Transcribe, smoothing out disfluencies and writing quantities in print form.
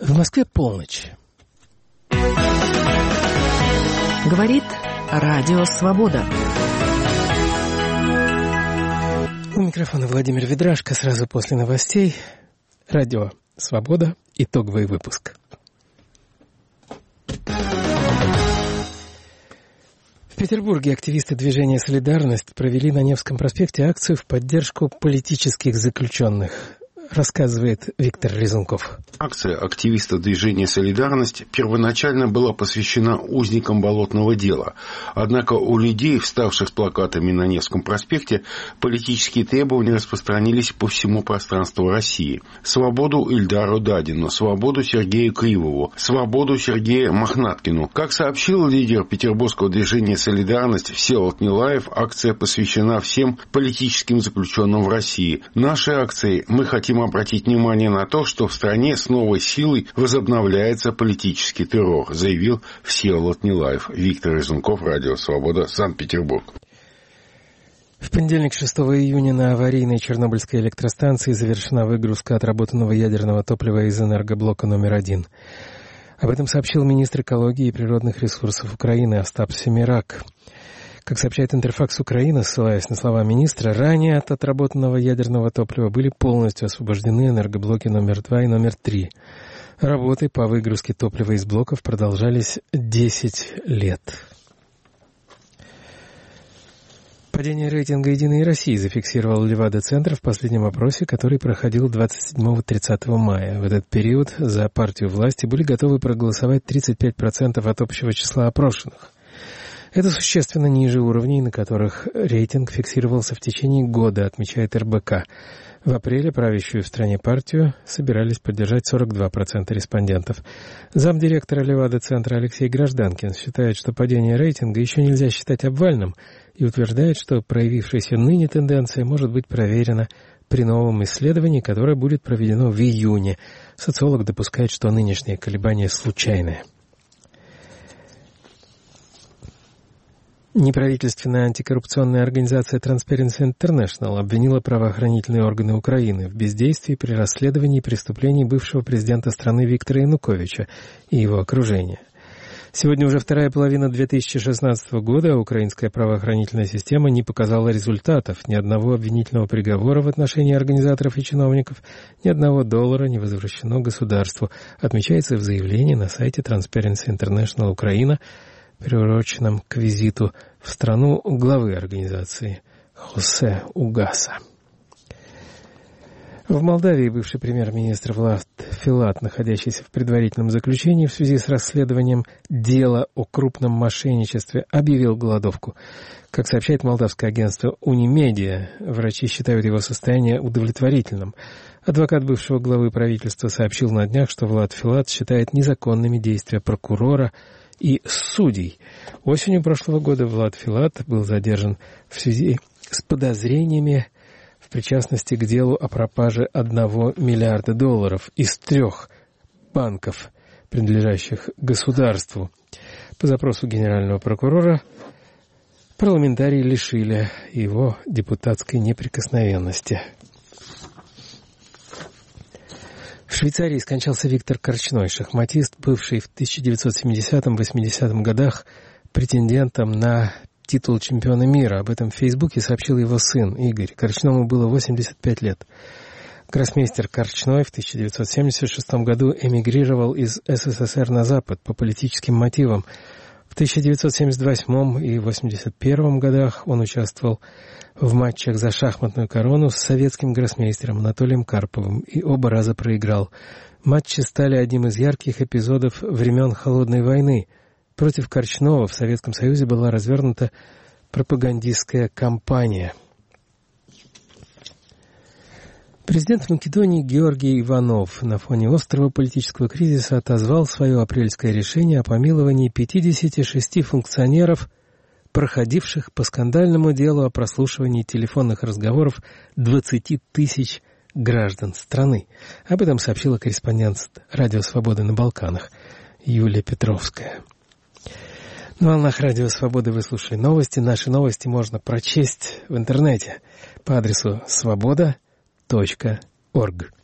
В Москве полночь. Говорит Радио Свобода. У микрофона Владимир Ведрашко. Сразу после новостей. Радио Свобода. Итоговый выпуск. В Петербурге активисты движения «Солидарность» провели на Невском проспекте акцию в поддержку политических заключенных. Рассказывает Виктор Резунков. Акция активистов движения «Солидарность» первоначально была посвящена узникам болотного дела. Однако у людей, вставших с плакатами на Невском проспекте, политические требования распространились по всему пространству России. Свободу Ильдару Дадину, свободу Сергею Кривову, свободу Сергею Мохнаткину. Как сообщил лидер петербургского движения «Солидарность» Всеволод Нилаев, акция посвящена всем политическим заключенным в России. Нашей акцией мы хотим обратить внимание на то, что в стране с новой силой возобновляется политический террор, заявил Всеволод Нилаев. Виктор Резунков, Радио Свобода, Санкт-Петербург. В понедельник, 6 июня, на аварийной Чернобыльской электростанции завершена выгрузка отработанного ядерного топлива из энергоблока номер 1. Об этом сообщил министр экологии и природных ресурсов Украины Остап Семирак. Как сообщает Интерфакс Украина, ссылаясь на слова министра, ранее от отработанного ядерного топлива были полностью освобождены энергоблоки номер 2 и номер 3. Работы по выгрузке топлива из блоков продолжались 10 лет. Падение рейтинга «Единой России» зафиксировал Левада-центр в последнем опросе, который проходил 27-30 мая. В этот период за партию власти были готовы проголосовать 35% от общего числа опрошенных. Это существенно ниже уровней, на которых рейтинг фиксировался в течение года, отмечает РБК. В апреле правящую в стране партию собирались поддержать 42% респондентов. Замдиректора Левада-центра Алексей Гражданкин считает, что падение рейтинга еще нельзя считать обвальным, и утверждает, что проявившаяся ныне тенденция может быть проверена при новом исследовании, которое будет проведено в июне. Социолог допускает, что нынешнее колебание случайное. Неправительственная антикоррупционная организация Transparency International обвинила правоохранительные органы Украины в бездействии при расследовании преступлений бывшего президента страны Виктора Януковича и его окружения. Сегодня уже вторая половина 2016 года, а украинская правоохранительная система не показала результатов, ни одного обвинительного приговора в отношении организаторов и чиновников, ни одного доллара не возвращено государству, отмечается в заявлении на сайте Transparency International Украина, приуроченном к визиту в страну главы организации Хосе Угаса. В Молдавии бывший премьер-министр Влад Филат, находящийся в предварительном заключении в связи с расследованием дела о крупном мошенничестве, объявил голодовку. Как сообщает молдавское агентство «Унимедиа», врачи считают его состояние удовлетворительным. Адвокат бывшего главы правительства сообщил на днях, что Влад Филат считает незаконными действия прокурора и судей. Осенью прошлого года Влад Филат был задержан в связи с подозрениями в причастности к делу о пропаже $1 миллиарда из 3 банков, принадлежащих государству. По запросу генерального прокурора парламентарии лишили его депутатской неприкосновенности. В Швейцарии скончался Виктор Корчной, шахматист, бывший в 1970-80 годах претендентом на титул чемпиона мира. Об этом в Фейсбуке сообщил его сын Игорь. Корчному было 85 лет. Гроссмейстер Корчной в 1976 году эмигрировал из СССР на Запад по политическим мотивам. В 1978 и 1981 годах он участвовал в матчах за шахматную корону с советским гроссмейстером Анатолием Карповым и оба раза проиграл. Матчи стали одним из ярких эпизодов времен Холодной войны. Против Корчного в Советском Союзе была развернута пропагандистская кампания. Президент Македонии Георгий Иванов на фоне острого политического кризиса отозвал свое апрельское решение о помиловании 56 функционеров, проходивших по скандальному делу о прослушивании телефонных разговоров 20 тысяч граждан страны. Об этом сообщила корреспондент Радио Свободы на Балканах Юлия Петровская. На волнах Радио Свободы вы слушали новости. Наши новости можно прочесть в интернете по адресу svoboda.org.